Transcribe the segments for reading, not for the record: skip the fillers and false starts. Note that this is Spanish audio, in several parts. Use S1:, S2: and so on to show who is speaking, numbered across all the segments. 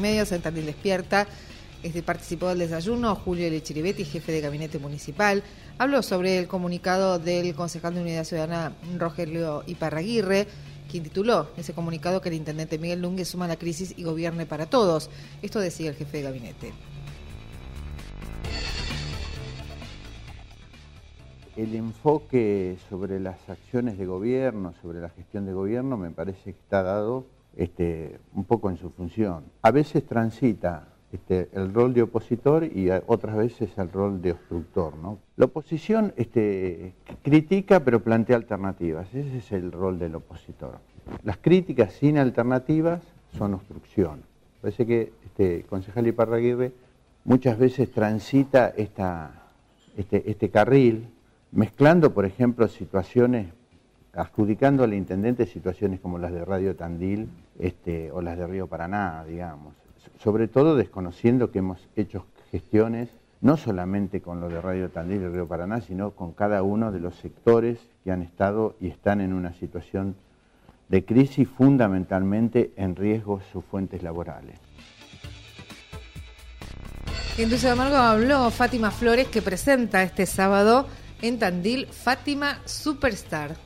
S1: medios en Tandil Despierta. Participó del desayuno Julio Lechiribetti, jefe de gabinete municipal. Habló sobre el comunicado del concejal de Unidad Ciudadana Rogelio Iparraguirre, quien tituló ese comunicado que el intendente Miguel Núñez suma la crisis y gobierne para todos. Esto decía el jefe de gabinete.
S2: El enfoque sobre las acciones de gobierno, sobre la gestión de gobierno, me parece que está dado un poco en su función. A veces transita el rol de opositor y otras veces el rol de obstructor, ¿no? La oposición critica pero plantea alternativas, ese es el rol del opositor. Las críticas sin alternativas son obstrucción. Parece que el concejal Iparraguirre muchas veces transita este carril, mezclando, por ejemplo, situaciones, adjudicando al intendente situaciones como las de Radio Tandil o las de Río Paraná, digamos. Sobre todo desconociendo que hemos hecho gestiones, no solamente con lo de Radio Tandil y Río Paraná, sino con cada uno de los sectores que han estado y están en una situación de crisis, fundamentalmente en riesgo sus fuentes laborales.
S1: En Dulce de Amargo habló Fátima Flores, que presenta este sábado en Tandil Fátima Superstar.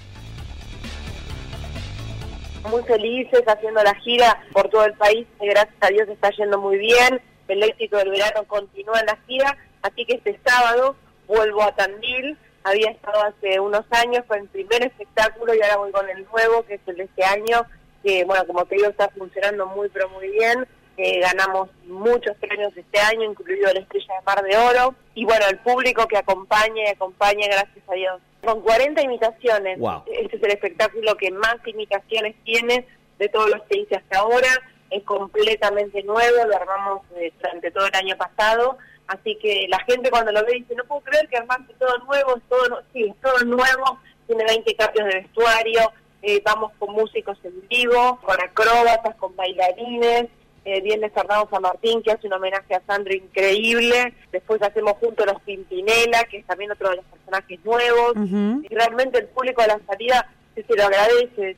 S3: Muy felices haciendo la gira por todo el país, gracias a Dios está yendo muy bien, el éxito del verano continúa en la gira, así que este sábado vuelvo a Tandil, había estado hace unos años con el primer espectáculo y ahora voy con el nuevo, que es el de este año, que bueno, como te digo, está funcionando muy pero muy bien. Ganamos muchos premios este año, incluido la Estrella de Mar de Oro, y bueno, el público que acompaña, gracias a Dios. Con 40 imitaciones, wow. Este es el espectáculo que más imitaciones tiene de todos los que hice hasta ahora, es completamente nuevo, lo armamos durante todo el año pasado, así que la gente cuando lo ve dice, no puedo creer que armaste todo nuevo, sí, es todo nuevo, tiene 20 cambios de vestuario, vamos con músicos en vivo, con acróbatas, con bailarines, viene Fernando San Martín, que hace un homenaje a Sandro increíble. Después hacemos junto a los Pimpinela, que es también otro de los personajes nuevos. Y realmente el público a la salida se lo agradece.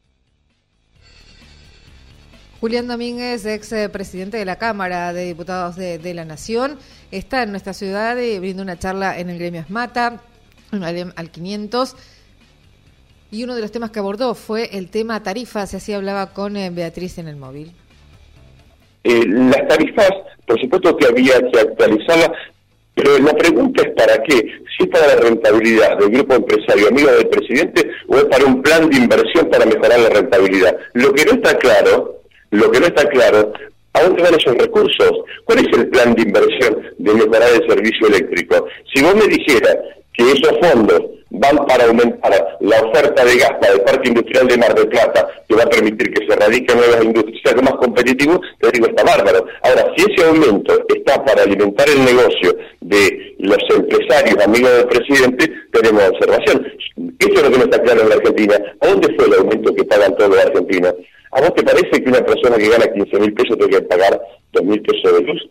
S1: Julián Domínguez, ex presidente de la Cámara de Diputados de la Nación, está en nuestra ciudad y brinda una charla en el gremio ESMATA, al 500. Y uno de los temas que abordó fue el tema tarifas, y así hablaba con Beatriz en el móvil.
S4: Las tarifas, por supuesto que había que actualizarlas, pero la pregunta es ¿para qué? Si es para la rentabilidad del grupo empresario amigo del presidente o es para un plan de inversión para mejorar la rentabilidad. Lo que no está claro, ¿a dónde van esos recursos? ¿Cuál es el plan de inversión de mejorar el servicio eléctrico? Si vos me dijeras que esos fondos van para aumentar la oferta de gas para el Parque Industrial de Mar del Plata, que va a permitir que se radiquen nuevas industrias, sea más competitivo, te digo, está bárbaro. Ahora, si ese aumento está para alimentar el negocio de los empresarios amigos del presidente, tenemos observación. Eso es lo que no está claro en la Argentina. ¿A dónde fue el aumento que pagan todos los argentinos? ¿A vos te parece que una persona que gana 15.000 pesos tiene que pagar 2.000 pesos de luz?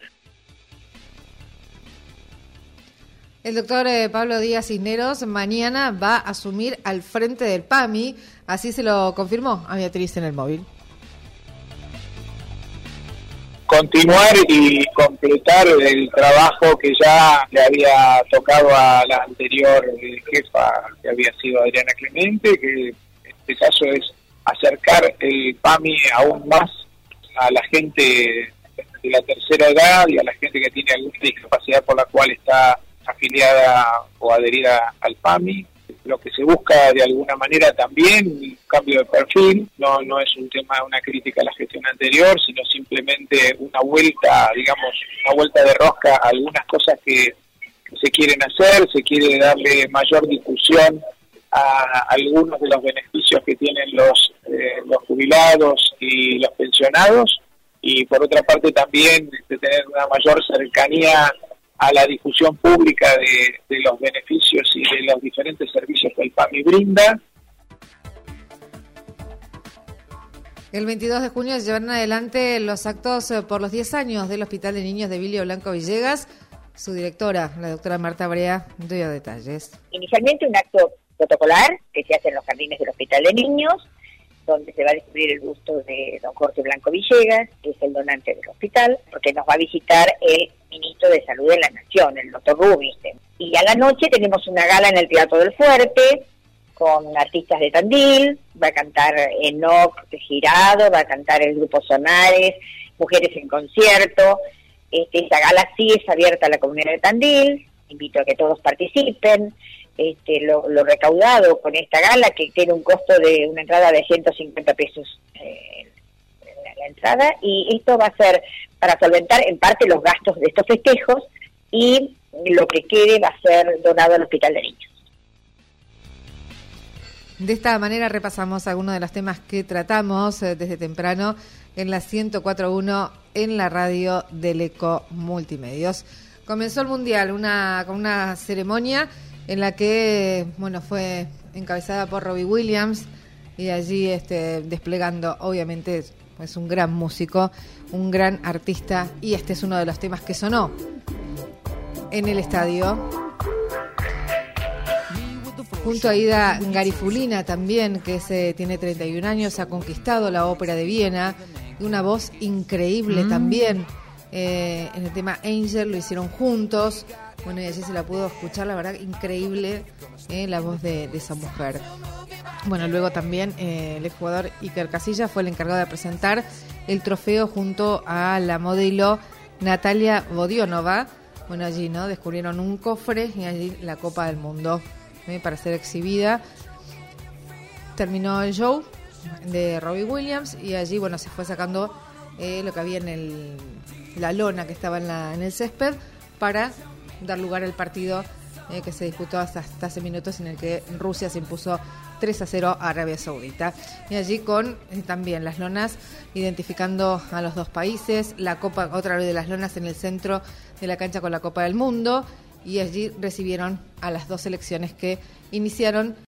S1: El doctor Pablo Díaz Cisneros mañana va a asumir al frente del PAMI, así se lo confirmó a Beatriz en el móvil.
S5: Continuar y completar el trabajo que ya le había tocado a la anterior jefa, que había sido Adriana Clemente, que en este caso es acercar el PAMI aún más a la gente de la tercera edad y a la gente que tiene alguna discapacidad por la cual está afiliada o adherida al PAMI. Lo que se busca de alguna manera también, un cambio de perfil, no es un tema, una crítica a la gestión anterior, sino simplemente una vuelta, digamos, una vuelta de rosca a algunas cosas que se quieren hacer, se quiere darle mayor difusión a algunos de los beneficios que tienen los jubilados y los pensionados, y por otra parte también de tener una mayor cercanía a la difusión pública de los beneficios y de los diferentes servicios que el PAMI brinda.
S1: El 22 de junio se llevarán adelante los actos por los 10 años del Hospital de Niños de Vilio Blanco Villegas. Su directora, la doctora Marta Brea, dio detalles.
S6: Inicialmente un acto protocolar que se hace en los jardines del Hospital de Niños, donde se va a descubrir el busto de don Jorge Blanco Villegas, que es el donante del hospital, porque nos va a visitar el ministro de Salud de la Nación, el doctor Rubinstein. Y a la noche tenemos una gala en el Teatro del Fuerte, con artistas de Tandil, va a cantar Enoc Girado, va a cantar el grupo Sonares, Mujeres en Concierto. Esta gala sí es abierta a la comunidad de Tandil, invito a que todos participen. Lo recaudado con esta gala, que tiene un costo de una entrada de 150 pesos la entrada, y esto va a ser para solventar en parte los gastos de estos festejos, y lo que quede va a ser donado al Hospital de Niños.
S1: De esta manera repasamos algunos de los temas que tratamos desde temprano en la 104.1 en la radio del Eco Multimedios. Comenzó el Mundial con una ceremonia en la que fue encabezada por Robbie Williams, y allí desplegando, obviamente es un gran músico, un gran artista, y este es uno de los temas que sonó en el estadio. Junto a Ida Garifulina también, que tiene 31 años, ha conquistado la Ópera de Viena, y una voz increíble también. En el tema Angel lo hicieron juntos, y allí se la pudo escuchar, la verdad, increíble la voz de esa mujer. Luego también el exjugador Iker Casillas fue el encargado de presentar el trofeo junto a la modelo Natalia Vodionova. Allí descubrieron un cofre y allí la Copa del Mundo para ser exhibida. Terminó el show de Robbie Williams y allí se fue sacando lo que había en la lona que estaba en el césped, para dar lugar al partido que se disputó hasta hace minutos, en el que Rusia se impuso 3-0 a Arabia Saudita. Y allí con también las lonas identificando a los dos países, la copa, otra vez de las lonas en el centro de la cancha con la Copa del Mundo, y allí recibieron a las dos selecciones que iniciaron